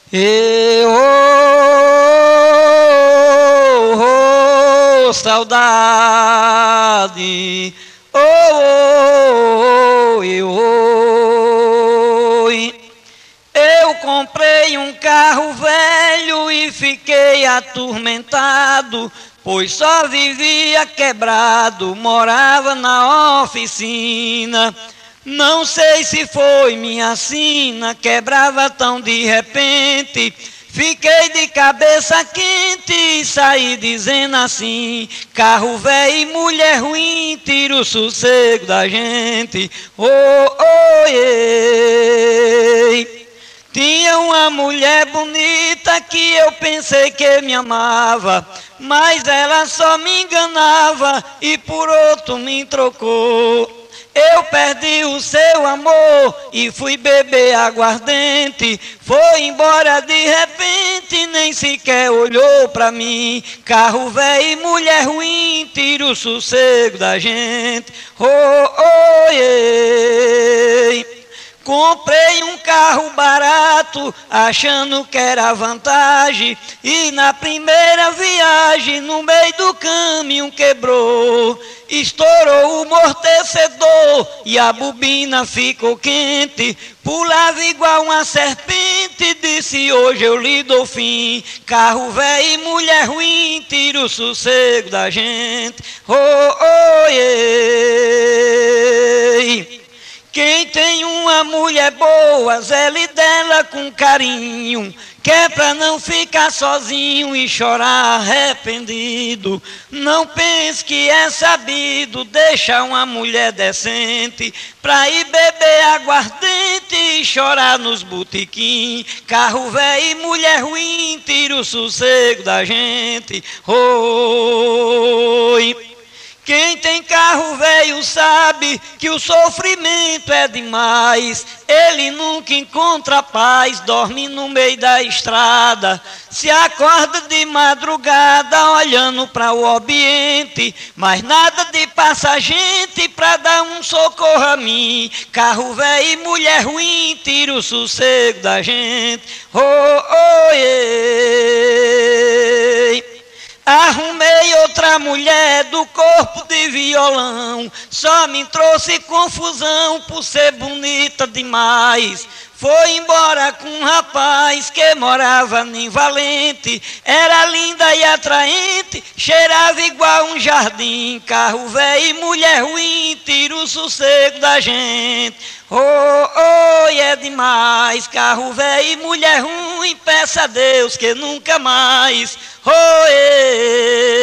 Saudade, eu comprei um carro velho e fiquei atormentado, pois só vivia quebrado, morava na oficina. Não sei se foi minha sina, quebrava tão de repente. Fiquei de cabeça quente e saí dizendo assim: carro velho e mulher ruim, tira o sossego da gente. Tinha uma mulher bonita que eu pensei que me amava, mas ela só me enganava e por outro me trocou. Eu perdi o seu amor e fui beber aguardente. Foi embora de repente, nem sequer olhou pra mim. Carro velho e mulher ruim, tira o sossego da gente. Comprei um carro barato, achando que era vantagem, e na primeira viagem, no meio do caminho quebrou. Estourou o amortecedor e a bobina ficou quente. Pulava igual uma serpente, disse: hoje eu lhe dou fim. Carro velho e mulher ruim, tira o sossego da gente. Quem tem uma mulher boa, zele dela com carinho, que é pra não ficar sozinho e chorar arrependido. Não pense que é sabido deixar uma mulher decente pra ir beber aguardente e chorar nos botequim. Carro velho e mulher ruim, tira o sossego da gente. Quem tem carro velho sabe que o sofrimento é demais. Ele nunca encontra paz, dorme no meio da estrada. Se acorda de madrugada olhando para o ambiente, mas nada de passa gente para dar um socorro a mim. Carro velho e mulher ruim, tira o sossego da gente. Arrumei outra mulher do corpo de violão, só me trouxe confusão por ser bonita demais. Foi embora com um rapaz que morava em Valente, era linda e atraente, cheirava igual um jardim. Carro velho e mulher ruim, tira o sossego da gente. É demais. Carro velho e mulher ruim, peça a Deus que nunca mais.